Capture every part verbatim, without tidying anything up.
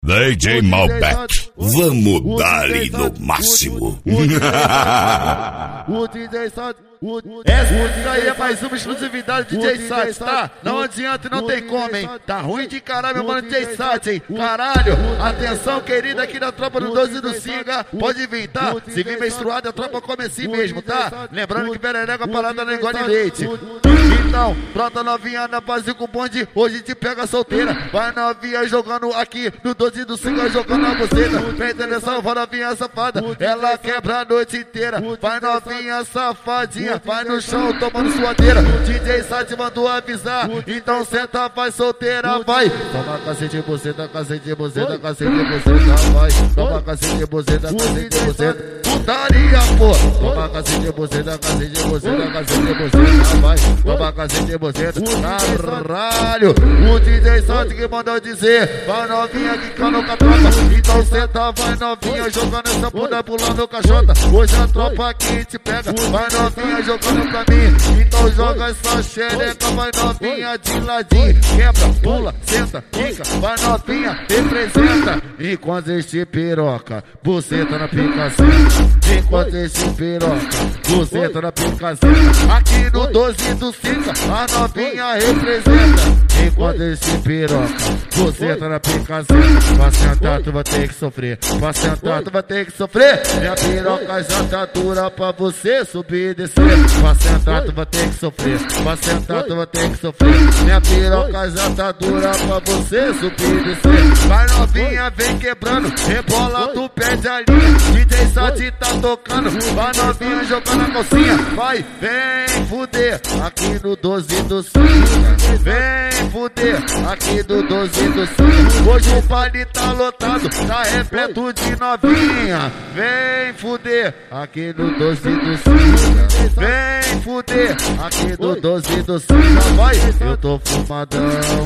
D J Malbec, vamos dar ali no máximo. O D J Sat, essa música aí é mais uma exclusividade do D J Sat, tá? Não adianta e não tem como, hein? Tá ruim de caralho, meu mano, D J Sat, hein? Caralho, atenção, querida, aqui da tropa do doze do Singa, pode vir, tá? Se vir menstruado, a tropa come assim mesmo, tá? Lembrando que perereca parada não engole leite. Então, pronta novinha na base com bonde, hoje te pega solteira. Vai novinha jogando aqui no doze do Singa, jogando a buceta. Vem atenção, vai novinha safada, ela quebra a noite inteira. Vai novinha safadinha, vai no chão tomando suadeira. D J Sat mandou avisar, então senta, vai solteira, vai. Toma cacete, buceta, cacete, buceta, cacete, buceta, vai. Toma cacete, buceta, cacete, buceta. Putaria, pô. Toma cacete, buceta, cacete, buceta, cacete, buceta, vai. Toma cacete, buceta, caralho. O D J Sat que mandou dizer, vai novinha que cano com a tropa. Então senta, vai novinha jogando essa bunda, pulando caixota. Hoje a tropa aqui te pega, vai novinha jogando pra mim. Então joga essa xereca, vai novinha de ladinho. Quebra, pula, senta, fica, vai novinha, representa. Enquanto este piroca, buceta na picação. Enquanto este piroca, buceta na picação. Aqui no doze do Singa, a novinha representa. Enquanto este piroca, buceta na picação. Pra sentar tu vai ter que sofrer, pra sentar tu vai ter que sofrer. Minha piroca já tá dura pra você subir e descer. Pra sentar tu vai ter que sofrer, pra sentar tu vai ter que sofrer. Minha piroca já tá dura pra você subir e descer. Vai novinha, vem quebrando, rebola, tu perde a linha. D J Sat tá tocando, vai novinha jogando a calcinha. Vai, vem fuder, aqui no doze do Singa. Vem fuder, aqui no doze do Singa. Hoje o baile tá lotado, tá repleto de novinha. Vem fuder, aqui no doze do Singa. Vem fuder, aqui no doze do Singa. Vai, eu tô fumadão,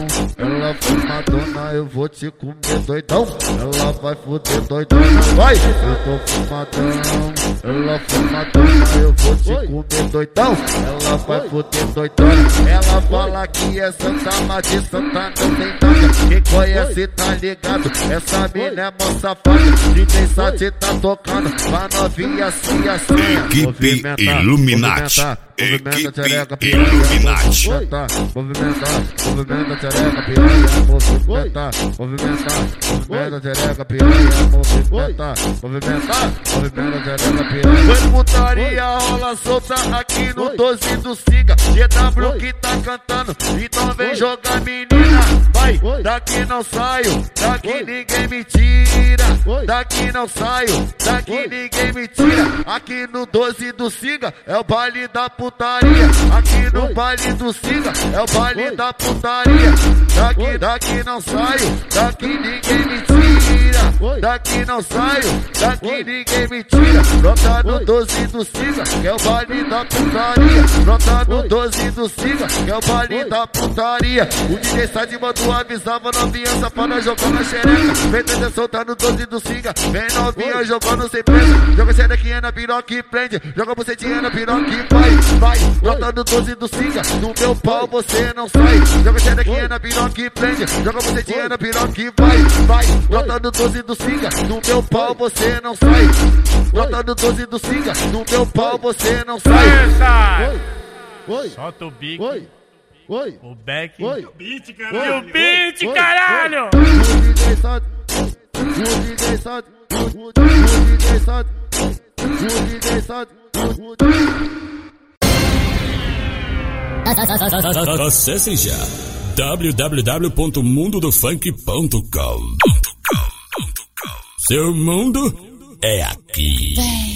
ela fumadona, eu vou te comer doidão. Ela vai fuder doidona. Vai, eu tô fumadão, ela fumadona, eu vou te comer doidão. Ela vai fuder doidona. Ela fala que é santa, mas de santa não tem nada. Quem conhece tá ligado, essa mina é mó safada. D J Sat tá tocando, pra novinha assim assim. Equipe Illuminati, equipe Illuminati. Movimentar, movimenta xereca, piranha, movimentar, movimentar, movimenta xereca, piranha, movimentar, movimentar, movimenta xereca, piranha. Foi putaria, rola solta aqui no doze do Singa. G W que tá cantando, então vem jogar menina. Vai, daqui não saio, daqui ninguém me tira. Daqui não saio, daqui ninguém me tira. Aqui no doze do Singa é o baile da putaria. Aqui no baile do Singa é o baile da putaria. Daqui, daqui não saio, daqui ninguém me tira. Daqui não saio, daqui ninguém me tira. Brota no doze do Singa, que é o baile da putaria. Brota no doze do Singa, que é o baile da putaria. O D J Sat mandou avisava novinha safada jogando a xereca. Vem atenção, tá no doze do Singa. Vem novinha jogando sem presa. Joga xerequinha na piroca e prende. Joga bucetinha na piroca e vai, vai. Brota no doze do Singa, no meu pau você não sai. Joga xerequinha na piroca e prende. Joga bucetinha na piroca e vai, vai. Brota no doze do Singa, no meu pau você não sai. Brota no doze do Singa, no meu pau você não sai. Oi, oi. Solta o bico. Oi, oi. O back. Oi. E o beat, caralho. E o beat, caralho. O D J Sat, o D J Sat, o D J Sat, o D J Sat. Acesse já w w w ponto mundo do funk ponto com. Seu mundo é aqui.